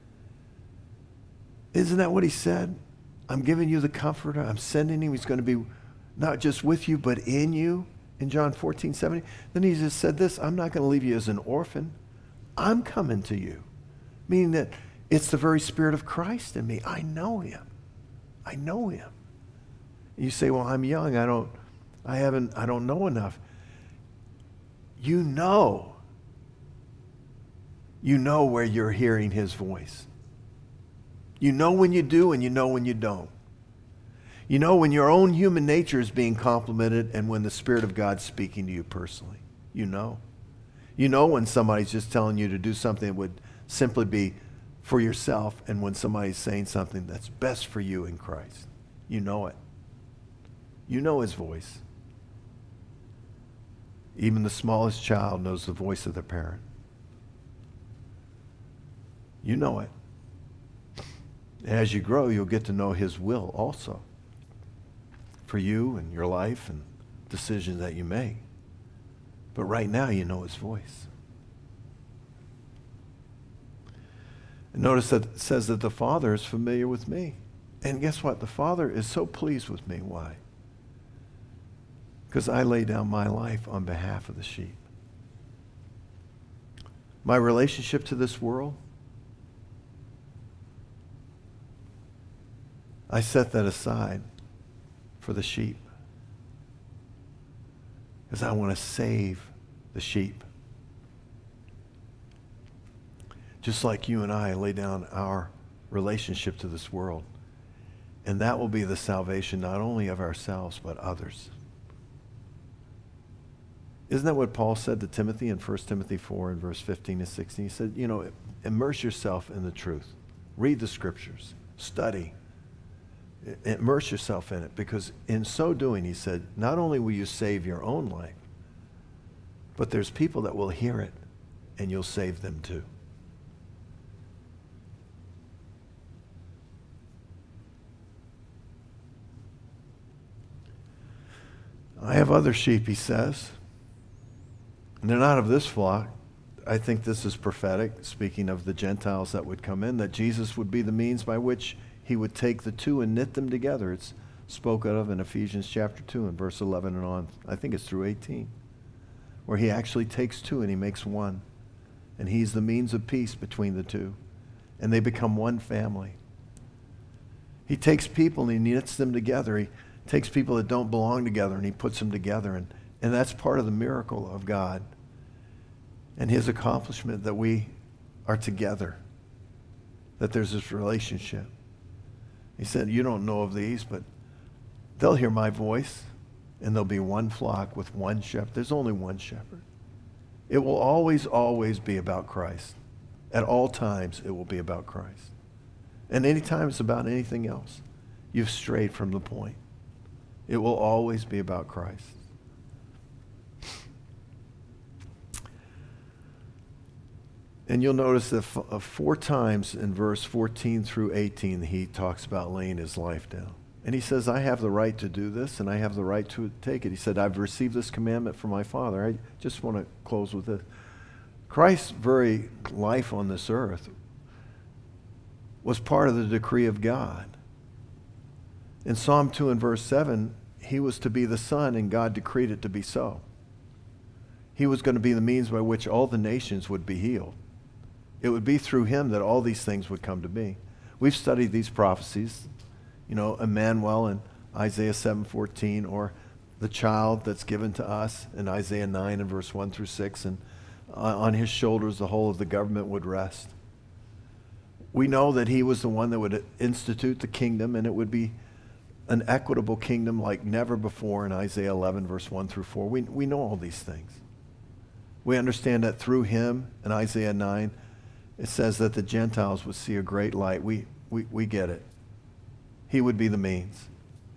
Isn't that what He said? I'm giving you the Comforter. I'm sending Him. He's going to be not just with you, but in you. In John fourteen, seventeen. Then He just said this, I'm not going to leave you as an orphan. I'm coming to you. Meaning that it's the very Spirit of Christ in me. I know Him. I know Him. You say, well, I'm young. I don't... I haven't, I don't know enough. You know. You know where you're hearing His voice. You know when you do and you know when you don't. You know when your own human nature is being complimented and when the Spirit of God's speaking to you personally. You know. You know when somebody's just telling you to do something that would simply be for yourself and when somebody's saying something that's best for you in Christ. You know it. You know His voice. Even the smallest child knows the voice of their parent. You know it. As you grow, you'll get to know his will also for you and your life and decisions that you make. But right now, you know his voice. And notice that it says that the Father is familiar with me. And guess what? The Father is so pleased with me. Why? Because I lay down my life on behalf of the sheep. My relationship to this world, I set that aside for the sheep. Because I want to save the sheep. Just like you and I lay down our relationship to this world. And that will be the salvation not only of ourselves, but others. Isn't that what Paul said to Timothy in First Timothy four and verse fifteen to sixteen? He said, you know, immerse yourself in the truth. Read the scriptures. Study. Immerse yourself in it, because in so doing, he said, not only will you save your own life, but there's people that will hear it and you'll save them too. I have other sheep, he says, and they're not of this flock. I think this is prophetic, speaking of the Gentiles that would come in, that Jesus would be the means by which he would take the two and knit them together. It's spoken of in Ephesians chapter two and verse eleven and on. I think it's through eighteen, where he actually takes two and he makes one. And he's the means of peace between the two. And they become one family. He takes people and he knits them together. He takes people that don't belong together and he puts them together. And, and that's part of the miracle of God and his accomplishment, that we are together, that there's this relationship. He said, you don't know of these, but they'll hear my voice, and there'll be one flock with one shepherd. There's only one shepherd. It will always, always be about Christ. At all times, it will be about Christ. And anytime it's about anything else, you've strayed from the point. It will always be about Christ. And you'll notice that f- uh, four times in verse fourteen through eighteen, he talks about laying his life down. And he says, I have the right to do this, and I have the right to take it. He said, I've received this commandment from my Father. I just want to close with this. Christ's very life on this earth was part of the decree of God. In Psalm two and verse seven, he was to be the Son, and God decreed it to be so. He was going to be the means by which all the nations would be healed. It would be through him that all these things would come to be. We've studied these prophecies, you know, Emmanuel in Isaiah seven fourteen, or the child that's given to us in Isaiah nine and verse one through six, and on his shoulders the whole of the government would rest. We know that he was the one that would institute the kingdom, and it would be an equitable kingdom like never before in Isaiah eleven verse one through four. We, we know all these things. We understand that through him in Isaiah nine, it says that the Gentiles would see a great light. We, we, we get it. He would be the means.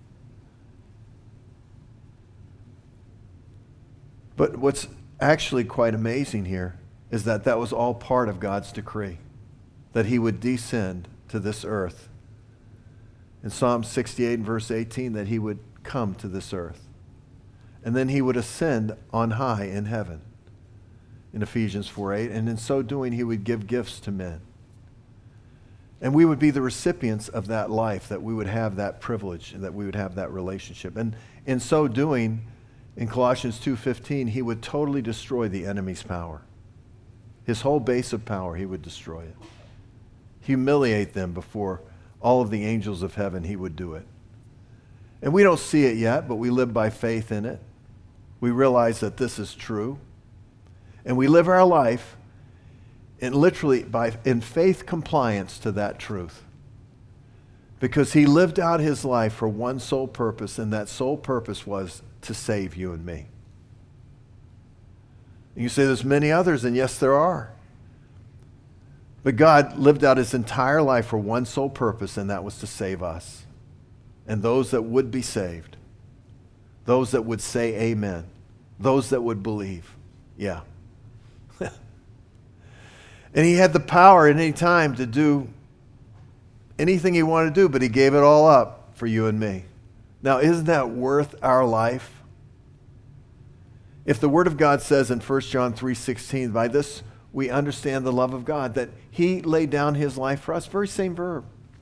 But what's actually quite amazing here is that that was all part of God's decree, that he would descend to this earth. In Psalm sixty-eight and verse eighteen, that he would come to this earth. And then he would ascend on high in heaven. In Ephesians four eight, and in so doing he would give gifts to men. And we would be the recipients of that life, that we would have that privilege, and that we would have that relationship. And in so doing, in Colossians two fifteen, he would totally destroy the enemy's power. His whole base of power, he would destroy it. Humiliate them before all of the angels of heaven, he would do it. And we don't see it yet, but we live by faith in it. We realize that this is true. And we live our life in literally by in faith compliance to that truth. Because he lived out his life for one sole purpose, and that sole purpose was to save you and me. And you say there's many others, and yes, there are. But God lived out his entire life for one sole purpose, and that was to save us. And those that would be saved. Those that would say amen. Those that would believe. Yeah. And he had the power at any time to do anything he wanted to do, but he gave it all up for you and me. Now, isn't that worth our life? If the Word of God says in First John three sixteen, by this we understand the love of God, that he laid down his life for us, very same verb.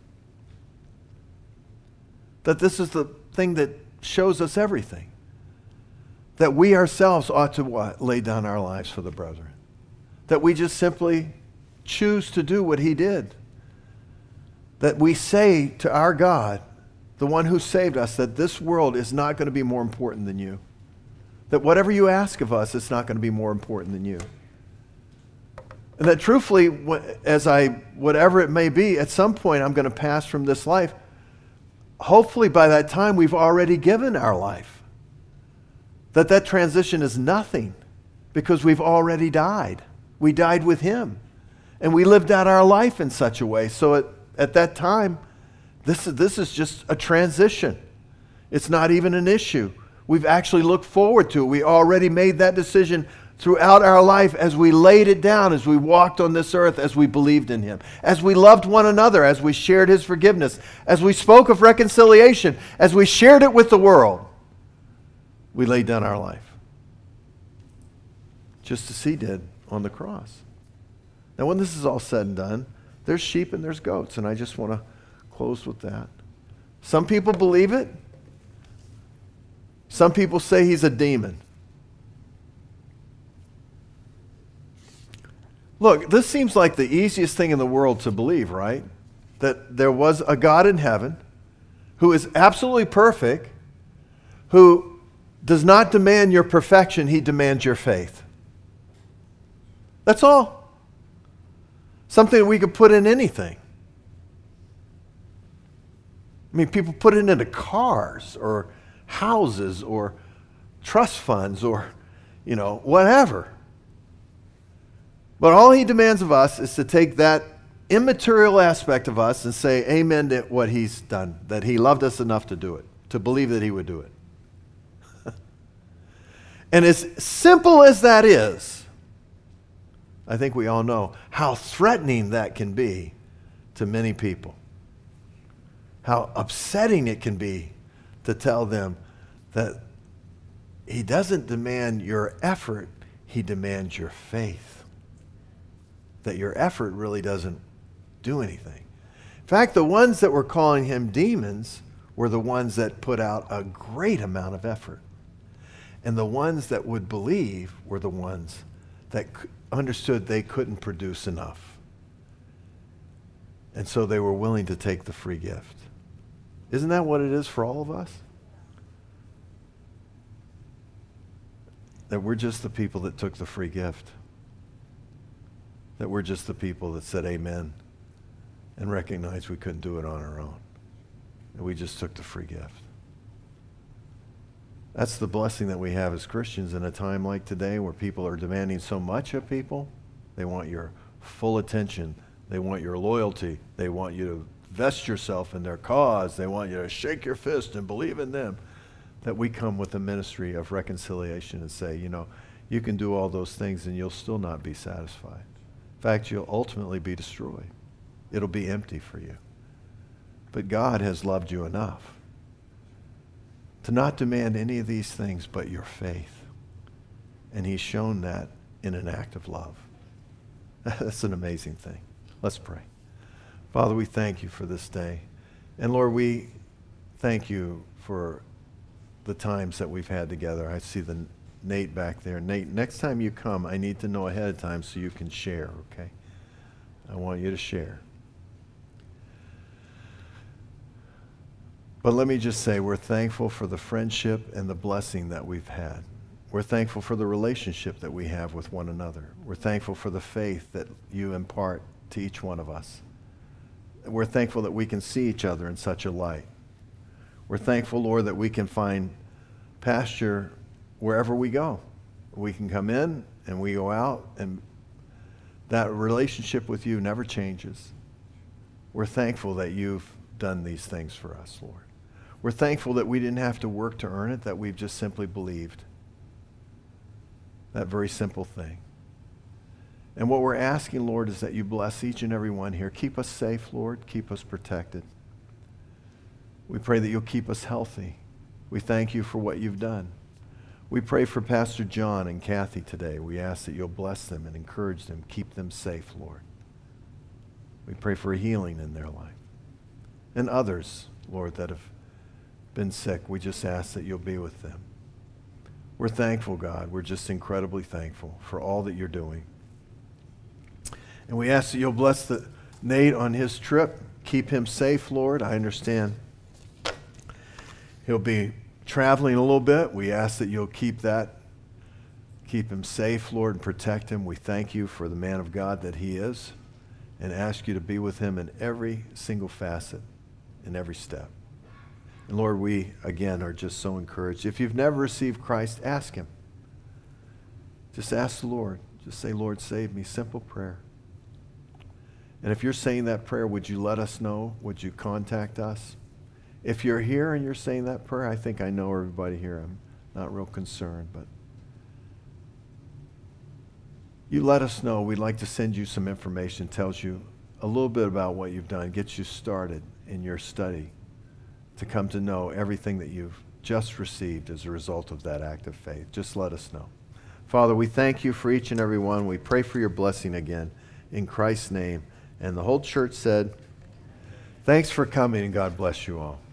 That this is the thing that shows us everything. That we ourselves ought to what? Lay down our lives for the brethren. That we just simply choose to do what he did. That we say to our God, the one who saved us, that this world is not going to be more important than you. That whatever you ask of us, it's not going to be more important than you. And that truthfully, as I, whatever it may be, at some point I'm going to pass from this life. Hopefully by that time we've already given our life. That that transition is nothing because we've already died. We died with him. And we lived out our life in such a way. So at, at that time, this is, this is just a transition. It's not even an issue. We've actually looked forward to it. We already made that decision throughout our life as we laid it down, as we walked on this earth, as we believed in him, as we loved one another, as we shared his forgiveness, as we spoke of reconciliation, as we shared it with the world. We laid down our life. Just as he did on the cross. Now when this is all said and done, there's sheep and there's goats, and I just want to close with that. Some people believe it. Some people say he's a demon. Look, this seems like the easiest thing in the world to believe, right? That there was a God in heaven who is absolutely perfect, who does not demand your perfection, he demands your faith. That's all. Something that we could put in anything. I mean, people put it into cars or houses or trust funds or, you know, whatever. But all he demands of us is to take that immaterial aspect of us and say amen to what he's done, that he loved us enough to do it, to believe that he would do it. And as simple as that is, I think we all know how threatening that can be to many people. How upsetting it can be to tell them that he doesn't demand your effort, he demands your faith. That your effort really doesn't do anything. In fact, the ones that were calling him demons were the ones that put out a great amount of effort. And the ones that would believe were the ones that understood they couldn't produce enough. And so they were willing to take the free gift. Isn't that what it is for all of us? That we're just the people that took the free gift. That we're just the people that said amen and recognized we couldn't do it on our own. And we just took the free gift. That's the blessing that we have as Christians in a time like today where people are demanding so much of people. They want your full attention. They want your loyalty. They want you to vest yourself in their cause. They want you to shake your fist and believe in them. That we come with a ministry of reconciliation and say, you know, you can do all those things and you'll still not be satisfied. In fact, you'll ultimately be destroyed. It'll be empty for you. But God has loved you enough to not demand any of these things but your faith. And he's shown that in an act of love. That's an amazing thing. Let's pray. Father, we thank you for this day. And Lord, we thank you for the times that we've had together. I see the Nate back there. Nate, next time you come, I need to know ahead of time so you can share, okay? I want you to share. But let me just say, we're thankful for the friendship and the blessing that we've had. We're thankful for the relationship that we have with one another. We're thankful for the faith that you impart to each one of us. We're thankful that we can see each other in such a light. We're thankful, Lord, that we can find pasture wherever we go. We can come in and we go out, and that relationship with you never changes. We're thankful that you've done these things for us, Lord. We're thankful that we didn't have to work to earn it, that we've just simply believed. That very simple thing. And what we're asking, Lord, is that you bless each and every one here. Keep us safe, Lord. Keep us protected. We pray that you'll keep us healthy. We thank you for what you've done. We pray for Pastor John and Kathy today. We ask that you'll bless them and encourage them. Keep them safe, Lord. We pray for a healing in their life. And others, Lord, that have been sick, we just ask that you'll be with them. We're thankful, God. We're just incredibly thankful for all that you're doing. And we ask that you'll bless the, Nate on his trip. Keep him safe, Lord. I understand he'll be traveling a little bit. We ask that you'll keep that, keep him safe, Lord, and protect him. We thank you for the man of God that he is and ask you to be with him in every single facet, in every step. And Lord, we, again, are just so encouraged. If you've never received Christ, ask him. Just ask the Lord. Just say, Lord, save me. Simple prayer. And if you're saying that prayer, would you let us know? Would you contact us? If you're here and you're saying that prayer, I think I know everybody here. I'm not real concerned, but you let us know. We'd like to send you some information, tells you a little bit about what you've done, gets you started in your study to come to know everything that you've just received as a result of that act of faith. Just let us know. Father, we thank you for each and every one. We pray for your blessing again in Christ's name. And the whole church said, thanks for coming, and God bless you all.